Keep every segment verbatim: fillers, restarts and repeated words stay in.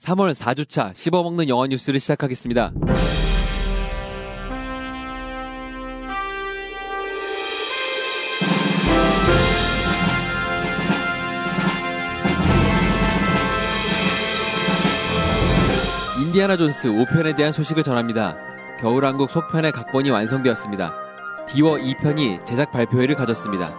삼월 사 주차 씹어먹는 영화 뉴스를 시작하겠습니다. 인디아나 존스 오 편에 대한 소식을 전합니다. 겨울왕국 속편의 각본이 완성되었습니다. D워 이 편이 제작 발표회를 가졌습니다.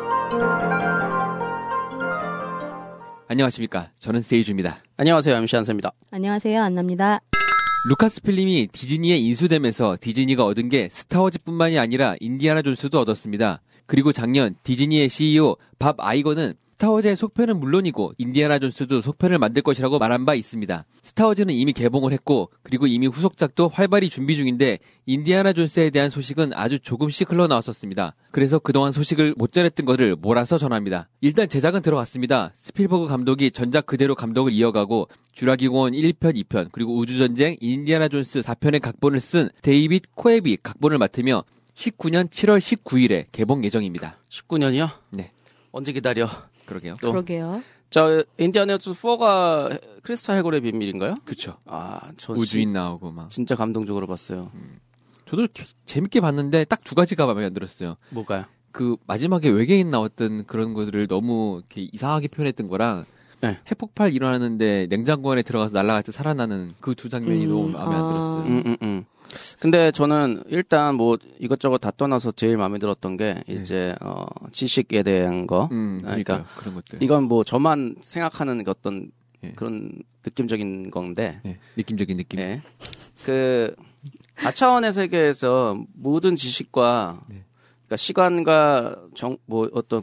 안녕하십니까. 저는 세이주입니다. 안녕하세요. 엠씨 한세입니다. 안녕하세요. 안나입니다. 루카스 필름이 디즈니에 인수되면서 디즈니가 얻은 게 스타워즈뿐만이 아니라 인디아나 존스도 얻었습니다. 그리고 작년 디즈니의 씨이오 밥 아이거는 스타워즈의 속편은 물론이고 인디아나 존스도 속편을 만들 것이라고 말한 바 있습니다. 스타워즈는 이미 개봉을 했고 그리고 이미 후속작도 활발히 준비 중인데 인디아나 존스에 대한 소식은 아주 조금씩 흘러나왔었습니다. 그래서 그동안 소식을 못 전했던 것을 몰아서 전합니다. 일단 제작은 들어갔습니다. 스필버그 감독이 전작 그대로 감독을 이어가고 주라기 공원 일 편, 이 편 그리고 우주전쟁, 인디아나 존스 사 편의 각본을 쓴 데이빗 코에비 각본을 맡으며 십구 년 칠월 십구일에 개봉 예정입니다. 십구 년이요? 네. 언제 기다려? 그러게요. 또. 그러게요. 저 인디아나 존스 사가 크리스탈 해골의 비밀인가요? 그쵸. 아, 저 우주인 진, 나오고 막. 진짜 감동적으로 봤어요. 음. 저도 재밌게 봤는데 딱 두 가지가 마음에 안 들었어요. 뭐가요? 그 마지막에 외계인 나왔던 그런 것들을 너무 이렇게 이상하게 표현했던 거랑 네. 핵폭발 일어나는데 냉장고 안에 들어가서 날아갈 때 살아나는 그 두 장면이 음, 너무 마음에 아. 안 들었어요. 음, 음, 음. 근데 저는 일단 뭐 이것저것 다 떠나서 제일 마음에 들었던 게 이제 네. 어 지식에 대한 거. 음, 그러니까, 그러니까 그런 것들. 이건 뭐 저만 생각하는 어떤 예. 그런 느낌적인 건데. 예, 느낌적인 느낌. 예. 그 다차원의 세계에서 모든 지식과 네. 그러니까 시간과 정, 뭐 어떤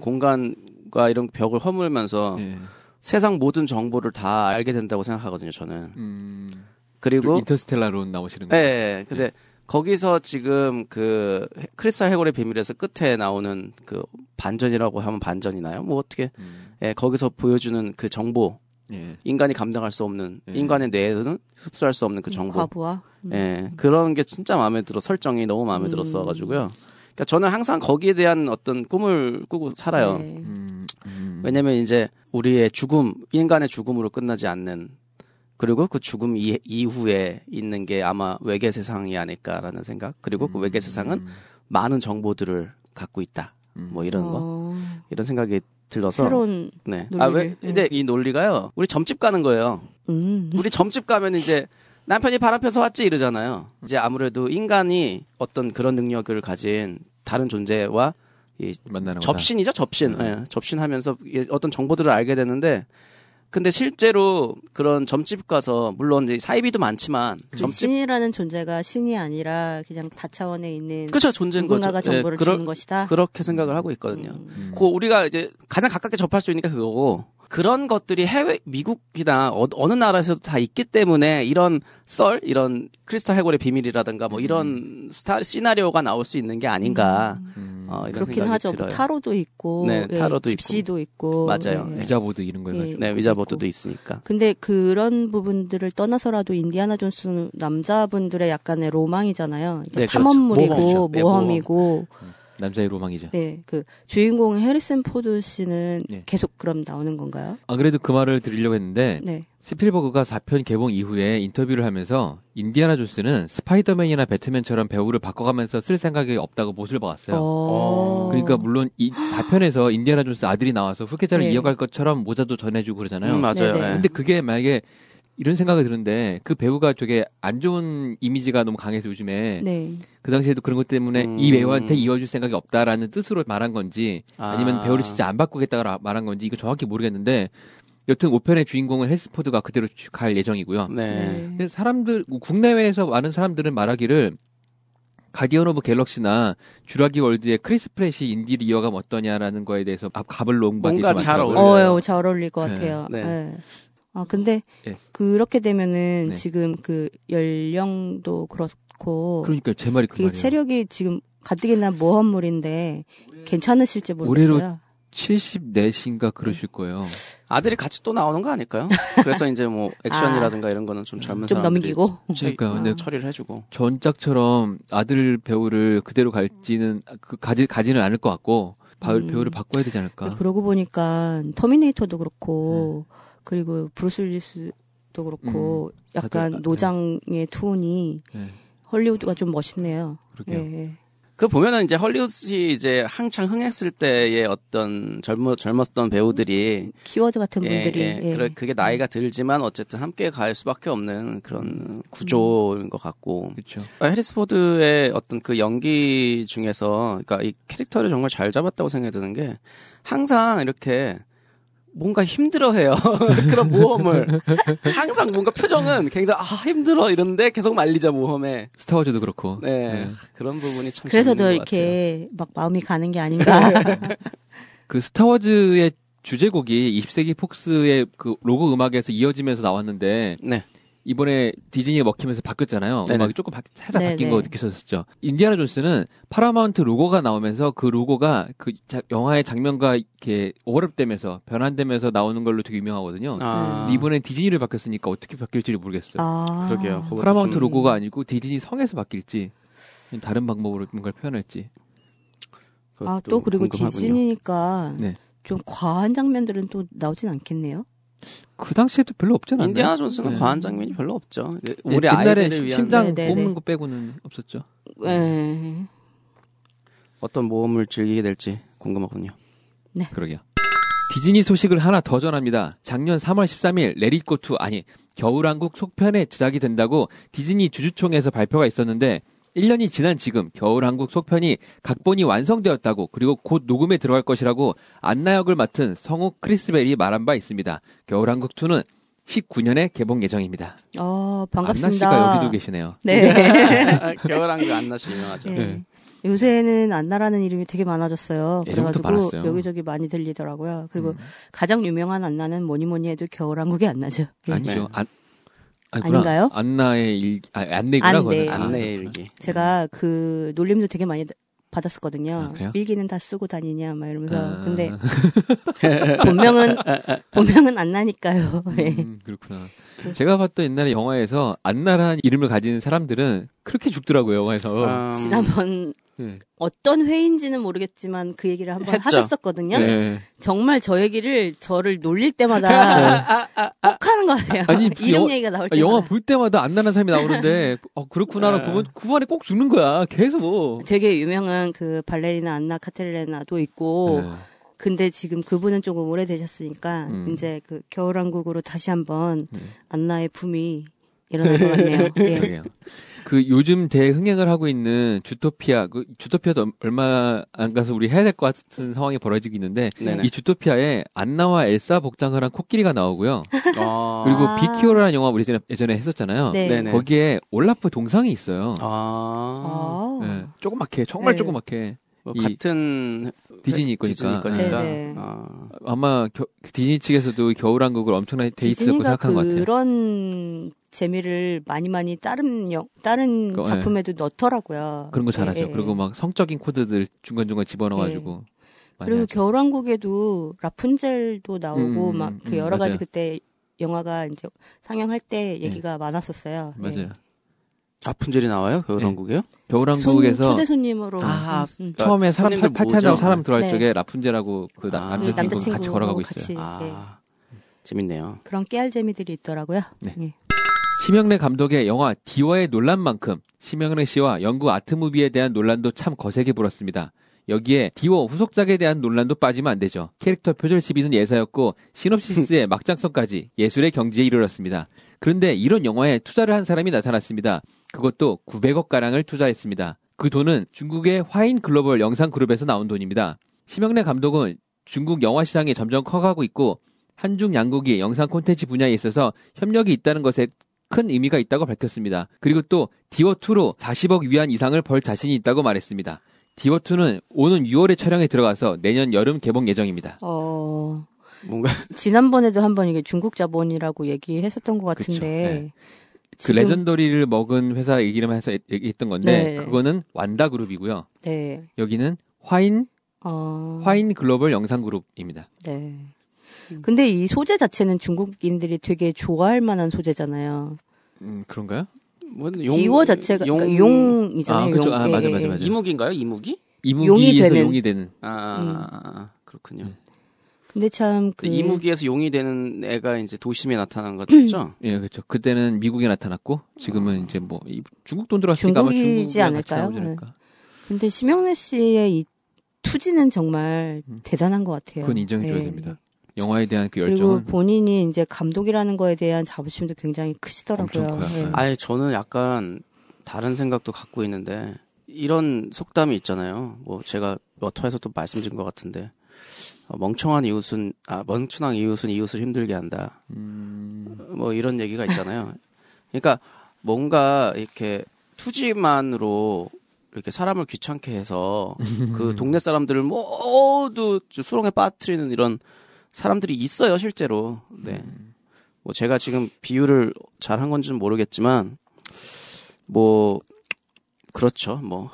공간과 이런 벽을 허물면서 예. 세상 모든 정보를 다 알게 된다고 생각하거든요, 저는. 음, 그리고 인터스텔라로 나오시는 예, 거예요. 예. 근데 거기서 지금 그 크리스탈 해골의 비밀에서 끝에 나오는 그 반전이라고 하면 반전이나요? 뭐 어떻게 음, 예, 거기서 보여주는 그 정보, 예. 인간이 감당할 수 없는 예. 인간의 뇌에는 흡수할 수 없는 그 정보. 과부하. 음. 예, 그런 게 진짜 마음에 들어. 설정이 너무 마음에 음. 들었어가지고요. 그러니까 저는 항상 거기에 대한 어떤 꿈을 꾸고 살아요. 네. 음, 음. 왜냐면 이제 우리의 죽음, 인간의 죽음으로 끝나지 않는, 그리고 그 죽음 이, 이후에 있는 게 아마 외계 세상이 아닐까라는 생각. 그리고 그 외계 세상은 음, 많은 정보들을 갖고 있다. 음. 뭐 이런 거. 어, 이런 생각이 들어서. 새로운 네. 논리를, 아, 왜? 근데 이 논리가요. 우리 점집 가는 거예요. 음. 우리 점집 가면 이제 남편이 바람 펴서 왔지 이러잖아요. 이제 아무래도 인간이 어떤 그런 능력을 가진 다른 존재와 이 만나는 거다. 접신이죠, 접신. 음. 예, 접신하면서 어떤 정보들을 알게 되는데, 근데 실제로 그런 점집 가서 물론 이제 사이비도 많지만 그 점집 신이라는 존재가 신이 아니라 그냥 다차원에 있는 그쵸 존재인 거죠. 누군가가 정보를 예, 그러, 주는 것이다. 그렇게 생각을 하고 있거든요. 음. 음. 그 우리가 이제 가장 가깝게 접할 수 있는 게 그거고. 그런 것들이 해외 미국이나 어, 어느 나라에서도 다 있기 때문에 이런 썰, 이런 크리스탈 해골의 비밀이라든가 뭐 이런 스타 시나리오가 나올 수 있는 게 아닌가. 음. 어, 이런 그렇긴 생각이 하죠. 들어요. 뭐 타로도 있고, 네, 예, 타로도 있고. 집시도 있고, 맞아요. 예. 위자보드 이런 거 예. 해가지고. 네, 위자보드도 있으니까. 근데 그런 부분들을 떠나서라도 인디아나 존스는 남자분들의 약간의 로망이잖아요. 그러니까 네, 그렇죠. 탐험물이고 모험이죠. 네, 모험이고. 남자의 로망이죠. 네, 그 주인공 해리슨 포드 씨는 네. 계속 그럼 나오는 건가요? 안 그래도 그 말을 드리려고 했는데 네. 스필버그가 사 편 개봉 이후에 인터뷰를 하면서 인디아나 존스는 스파이더맨이나 배트맨처럼 배우를 바꿔가면서 쓸 생각이 없다고 못을 박았어요. 어... 그러니까 물론 이 사 편에서 인디아나 존스 아들이 나와서 후계자를 네. 이어갈 것처럼 모자도 전해주고 그러잖아요. 음, 맞아요. 네네. 네. 근데 그게 만약에 이런 생각이 드는데 그 배우가 되게 안 좋은 이미지가 너무 강해서 요즘에 네. 그 당시에도 그런 것 때문에 음. 이 배우한테 이어줄 생각이 없다라는 뜻으로 말한 건지 아니면 아. 배우를 진짜 안 바꾸겠다고 말한 건지 이거 정확히 모르겠는데 여튼 오 편의 주인공은 헬스포드가 그대로 갈 예정이고요. 네. 근데 사람들 국내외에서 많은 사람들은 말하기를 가디언 오브 갤럭시나 주라기 월드의 크리스 프렛이 인디를 이어가면 어떠냐라는 거에 대해서 갑을 놓은 바들이 뭔가 잘 많더라고요. 어울려요. 어, 잘 어울릴 것 네. 같아요. 네. 네. 아, 근데 네. 그렇게 되면은 네. 지금 그 연령도 그렇고 그러니까 제 말이 그 그 말이에요. 체력이 지금 가뜩이나 모험물인데 괜찮으실지 올해로 모르겠어요. 칠십사인가 그러실 거예요. 아들이 같이 또 나오는 거 아닐까요? 그래서 이제 뭐 액션이라든가 이런 거는 좀 젊은 좀 사람들이 넘기고. 채- 그러니까 근데 처리를 해주고. 전작처럼 아들 배우를 그대로 갈지는 그 가지 가지는 않을 것 같고 바, 음. 배우를 바꿔야 되지 않을까. 그러고 보니까 터미네이터도 그렇고 그리고 브루스 윌리스 것도 그렇고 음, 약간 다들, 노장의 톤이 네. 헐리우드가 좀 멋있네요. 그러게요. 예. 그 보면은 이제 헐리우드이 이제 한창 흥했을 때의 어떤 젊어 젊었던 배우들이 키워드 같은 예, 분들이 예, 예. 그래, 그게 나이가 들지만 어쨌든 함께 갈 수밖에 없는 그런 구조인 것 같고. 그렇죠. 해리스 포드의 어떤 그 연기 중에서, 그러니까 이 캐릭터를 정말 잘 잡았다고 생각이 드는 게 항상 이렇게 뭔가 힘들어해요. 그런 모험을 항상 뭔가 표정은 굉장히 아 힘들어 이런데 계속 말리자 모험에. 스타워즈도 그렇고. 네, 네. 그런 부분이 참 그래서 더 재밌는 것 이렇게 막 마음이 가는 게 아닌가. 그 스타워즈의 주제곡이 이십 세기 폭스의 그 로고 음악에서 이어지면서 나왔는데 같아요. 네. 이번에 디즈니에 먹히면서 바뀌었잖아요. 네네. 음악이 조금 바, 살짝 네네. 바뀐 거 느끼셨었죠. 인디아나 존스는 파라마운트 로고가 나오면서 그 로고가 그 자, 영화의 장면과 이렇게 오버랩되면서 변환되면서 나오는 걸로 되게 유명하거든요. 아, 근데 이번엔 디즈니를 바뀌었으니까 어떻게 바뀔지 모르겠어요. 아. 그러게요. 그것도 파라마운트 좀- 로고가 아니고 디즈니 성에서 바뀔지 다른 방법으로 뭔가를 표현할지. 아, 그것도 또 그리고 궁금하군요. 디즈니니까 네. 좀 과한 장면들은 또 나오진 않겠네요. 그 당시에도 별로 없지 않았나요? 인디아나 존스는 네. 과한 장면이 별로 없죠. 예, 우리 옛날에 아이들을 위한 심장 네, 네, 뽑는 네. 거 빼고는 없었죠. 예. 어떤 모험을 즐기게 될지 궁금하군요. 그러게요. 디즈니 소식을 하나 더 전합니다. 작년 삼월 십삼일 레릿고 투 아니 겨울왕국 속편에 제작이 된다고 디즈니 주주총회에서 발표가 있었는데 일 년이 지난 지금 겨울왕국 속편이 각본이 완성되었다고 그리고 곧 녹음에 들어갈 것이라고 안나 역을 맡은 성우 크리스벨이 말한 바 있습니다. 겨울왕국 투는 십구 년에 개봉 예정입니다. 어, 안나 반갑습니다. 씨가 여기도 계시네요. 네. 겨울왕국 안나씨 유명하죠. 예. 네. 요새는 안나라는 이름이 되게 많아졌어요. 예전부터 그래가지고 많았어요. 여기저기 많이 들리더라고요. 그리고 음. 가장 유명한 안나는 뭐니 뭐니 해도 겨울왕국이 안나죠. 예. 아니죠. 네. 안, 아니구나. 아닌가요? 안나의 일, 아, 안내구나. 안내. 그거는. 아, 안내의 그렇구나. 일기. 제가 그 놀림도 되게 많이 받았었거든요. 아, 그래요? 일기는 다 쓰고 다니냐 막 이러면서. 아. 근데 본명은 본명은 안나니까요. 예. 음, 그렇구나. 제가 봤던 옛날에 영화에서 안나라는 이름을 가진 사람들은 그렇게 죽더라고요, 영화에서. 음, 지난번 네. 어떤 회인지는 모르겠지만 그 얘기를 한번 했죠. 하셨었거든요. 네. 정말 저 얘기를 저를 놀릴 때마다 꼭 하는 것 같아요. 아니, 이름 영- 얘기가 나올 아, 때마다. 영화 볼 때마다 안나라는 사람이 나오는데, 어, 그렇구나를 네. 보면 그 안에 꼭 죽는 거야, 계속. 되게 유명한 그 발레리나 안나 카테리나도 있고 네. 근데 지금 그분은 조금 오래되셨으니까 음. 이제 그 겨울왕국으로 다시 한번 네. 안나의 붐이 일어날 것 같네요. 예. 그러게요. 그 요즘 대흥행을 하고 있는 주토피아, 그 주토피아도 얼마 안 가서 우리 해야 될 것 같은 상황이 벌어지고 있는데, 네네. 이 주토피아에 안나와 엘사 복장을 한 코끼리가 나오고요. 어, 그리고 아. 비키오라는 영화 우리 예전에, 예전에 했었잖아요. 네. 네네. 거기에 올라프 동상이 있어요. 아, 아. 네, 조그맣게, 정말 네. 조그맣게. 뭐 이 같은 디즈니 거니까. 디즈니 거니까. 네, 네. 아, 아마 겨- 디즈니 측에서도 겨울왕국을 엄청나게 데이트했고 디즈니가 생각하는 것 같아요. 그런 재미를 많이 많이 다른 영, 다른 그거, 작품에도 넣더라고요. 그런 거 잘하죠. 예, 예. 그리고 막 성적인 코드들 중간중간 집어넣어가지고. 많이 그리고 하죠. 겨울왕국에도 라푼젤도 나오고 음, 막 음, 그 음, 여러 가지 맞아요. 그때 영화가 이제 상영할 때 얘기가 많았었어요. 맞아요. 예. 라푼젤이 나와요? 겨울왕국이요? 겨울왕국에서 손- 초대 손님으로 아, 음, 음. 처음에 사람 손님들 팔- 파티한다고 모으죠? 사람 들어갈 네. 적에 라푼젤하고 그 나- 아. 남자 주인공 남자친구 같이 걸어가고 있어요. 같이, 예. 아, 재밌네요. 그런 깨알 재미들이 있더라고요. 네. 예. 심영래 감독의 영화 디워의 논란만큼 심영래 씨와 영국 아트무비에 대한 논란도 참 거세게 불었습니다. 여기에 디워 후속작에 대한 논란도 빠지면 안 되죠. 캐릭터 표절 시비는 예사였고 시놉시스의 막장성까지 예술의 경지에 이르렀습니다. 그런데 이런 영화에 투자를 한 사람이 나타났습니다. 그것도 구백억가량을 투자했습니다. 그 돈은 중국의 화인 글로벌 영상그룹에서 나온 돈입니다. 심영래 감독은 중국 영화 시장이 점점 커가고 있고 한중 양국이 영상 콘텐츠 분야에 있어서 협력이 있다는 것에 큰 의미가 있다고 밝혔습니다. 그리고 또 디워투로 사십억 위안 이상을 벌 자신이 있다고 말했습니다. 디워투는 오는 유월에 촬영에 들어가서 내년 여름 개봉 예정입니다. 어, 뭔가 지난번에도 한번 이게 중국 자본이라고 얘기했었던 것 그쵸, 같은데. 네. 그 지금- 레전더리를 먹은 회사 얘기를 해서 얘기했던 건데 네. 그거는 완다그룹이고요. 네. 여기는 화인 어, 화인 글로벌 영상그룹입니다. 네. 근데 이 소재 자체는 중국인들이 되게 좋아할 만한 소재잖아요. 음, 그런가요? 뭐 디워 자체가 용, 그러니까 용이잖아요. 아, 그렇죠. 용. 아, 예, 맞아, 예, 맞아, 예. 맞아. 이무기인가요? 이무기? 용이 이무기에서 되는. 용이 되는. 아, 아, 아, 아, 그렇군요. 네. 근데 참 그 이무기에서 용이 되는 애가 이제 도심에 나타난 거죠. 예, 그렇죠. 그때는 미국에 나타났고 지금은 어. 이제 뭐 중국 돈 들어왔으니까 아마 중국이지 않을까요? 네. 근데 심영래 씨의 이 투지는 정말 음. 대단한 것 같아요. 그건 인정해줘야 네. 됩니다. 영화에 대한 그 그리고 열정은. 본인이 이제 감독이라는 거에 대한 자부심도 굉장히 크시더라고요. 네. 아니 저는 약간 다른 생각도 갖고 있는데 이런 속담이 있잖아요. 뭐 제가 워터에서도 말씀드린 것 같은데 어, 멍청한 이웃은 아 멍청한 이웃은 이웃을 힘들게 한다. 음... 뭐 이런 얘기가 있잖아요. 그러니까 뭔가 이렇게 투지만으로 이렇게 사람을 귀찮게 해서 그 동네 사람들을 모두 수렁에 빠뜨리는 이런 사람들이 있어요, 실제로. 네. 뭐 제가 지금 비유를 잘 한 건지는 모르겠지만 뭐 그렇죠, 뭐.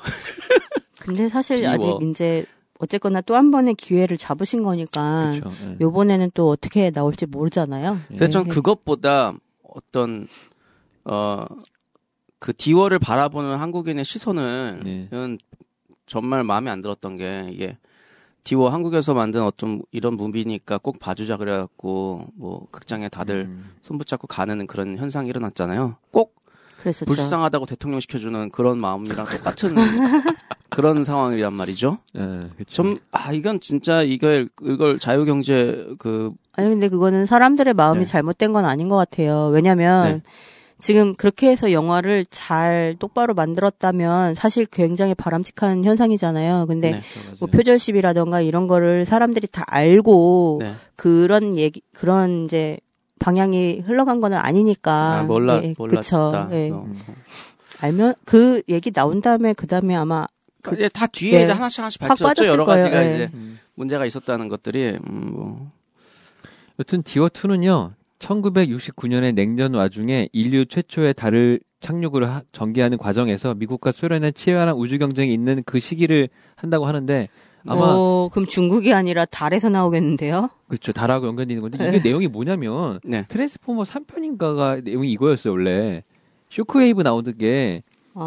근데 사실 아직 뭐. 이제 어쨌거나 또 한 번의 기회를 잡으신 거니까 그렇죠, 네. 요번에는 또 어떻게 나올지 모르잖아요. 근데 전 네. 그것보다 어떤 어 그 디워를 바라보는 한국인의 시선은 네. 정말 마음에 안 들었던 게 이게 디워 한국에서 만든 어떤 이런 무비니까 꼭 봐주자 그래갖고 뭐 극장에 다들 음. 손붙잡고 가는 그런 현상이 일어났잖아요. 꼭 그랬었죠. 불쌍하다고 대통령 시켜주는 그런 마음이랑 똑같은 그런 상황이란 말이죠. 네, 좀 아 이건 진짜 이걸 이걸 자유경제 그 아니 근데 그거는 사람들의 마음이 네. 잘못된 건 아닌 것 같아요. 왜냐하면 네. 지금 그렇게 해서 영화를 잘 똑바로 만들었다면 사실 굉장히 바람직한 현상이잖아요. 근데 네, 뭐 표절십이라던가 이런 거를 사람들이 다 알고 네. 그런 얘기 그런 이제 방향이 흘러간 거는 아니니까. 아, 몰라 예, 몰랐다. 예. 어. 알면 그 얘기 나온 다음에 그 다음에 아마 그, 예, 다 뒤에 예, 이제 하나씩 하나씩 밝혀졌죠. 여러 가지가 거예요. 이제 음. 문제가 있었다는 것들이 음, 뭐. 여튼 디워투는요. 천구백육십구 년의 냉전 와중에 인류 최초의 달을 착륙을 하, 전개하는 과정에서 미국과 소련의 치열한 우주 경쟁이 있는 그 시기를 한다고 하는데 아마 어, 그럼 중국이 아니라 달에서 나오겠는데요? 그렇죠. 달하고 연관되는 건데 이게 네. 내용이 뭐냐면 네. 트랜스포머 삼 편인가가 내용이 이거였어요. 원래 쇼크웨이브 나오는 게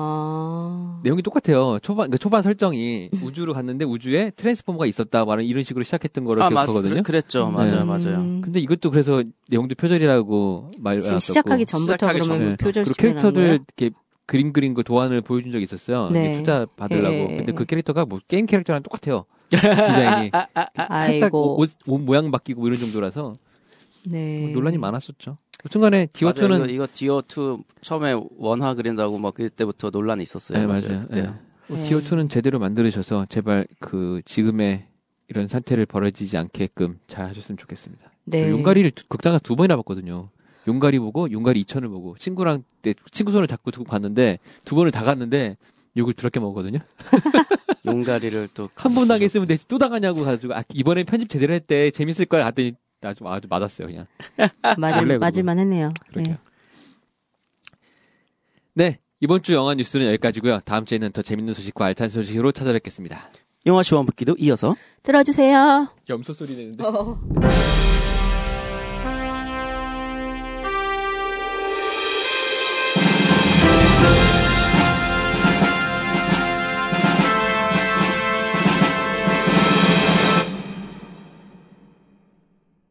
아... 내용이 똑같아요. 초반 그 초반 설정이 우주로 갔는데 우주에 트랜스포머가 있었다 말은 이런 식으로 시작했던 거를 아, 기억하거든요. 맞, 그랬죠. 맞아요, 음... 맞아요. 근데 이것도 그래서 내용도 표절이라고 말했었고 시작하기 전부터 시작하기 그러면 네. 표절 그리고 캐릭터들 이렇게 그림 그린 거 도안을 보여준 적이 있었어요. 네. 투자 받으려고. 네. 근데 그 캐릭터가 뭐 게임 캐릭터랑 똑같아요. 디자인이 살짝 옷, 옷 모양 바뀌고 이런 정도라서 네. 뭐 논란이 많았었죠. 순간에 디오투는 이거, 이거 디오투 처음에 원화 그린다고 막 그때부터 논란이 있었어요. 네, 맞아요. 맞아요. 네. 네. 디오투는 제대로 만들으셔서 제발 그 지금의 이런 사태를 벌어지지 않게끔 잘 하셨으면 좋겠습니다. 네. 용가리를 극장에서 두 번이나 봤거든요. 용가리 보고 용가리 이천을 보고 친구랑 때 친구 손을 잡고 두고 갔는데 두 번을 다 갔는데 욕을 더럽게 먹었거든요. 용가리를 또 한 번 당했으면 되지 또 당하냐고 가지고 아, 이번에 편집 제대로 했대 재밌을 걸 하더니 아주 아주 맞았어요 그냥. 맞을 맞을만 했네요. 네. 네 이번 주 영화 뉴스는 여기까지고요. 다음 주에는 더 재밌는 소식과 알찬 소식으로 찾아뵙겠습니다. 영화 시원 듣기도 이어서 들어주세요. 염소 소리 내는데. 어.